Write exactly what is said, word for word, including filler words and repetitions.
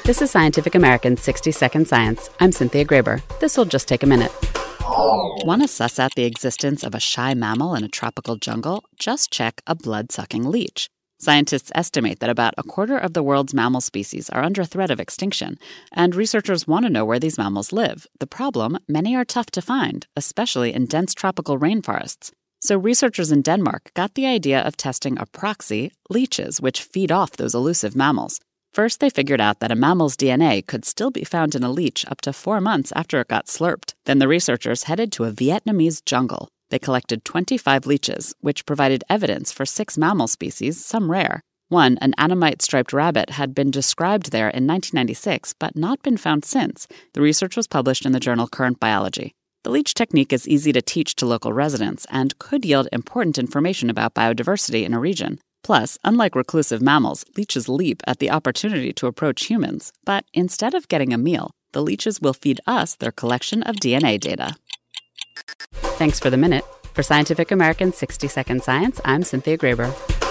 This is Scientific American's sixty second Science. I'm Cynthia Graber. This'll just take a minute. Want to suss out the existence of a shy mammal in a tropical jungle? Just check a blood-sucking leech. Scientists estimate that about a quarter of the world's mammal species are under threat of extinction, and researchers want to know where these mammals live. The problem, many are tough to find, especially in dense tropical rainforests. So researchers in Denmark got the idea of testing a proxy, leeches, which feed off those elusive mammals. First, they figured out that a mammal's D N A could still be found in a leech up to four months after it got slurped. Then the researchers headed to a Vietnamese jungle. They collected twenty-five leeches, which provided evidence for six mammal species, some rare. One, an Annamite striped rabbit, had been described there in nineteen ninety-six, but not been found since. The research was published in the journal Current Biology. The leech technique is easy to teach to local residents and could yield important information about biodiversity in a region. Plus, unlike reclusive mammals, leeches leap at the opportunity to approach humans. But instead of getting a meal, the leeches will feed us their collection of D N A data. Thanks for the minute. For Scientific American's sixty second Science, I'm Cynthia Graber.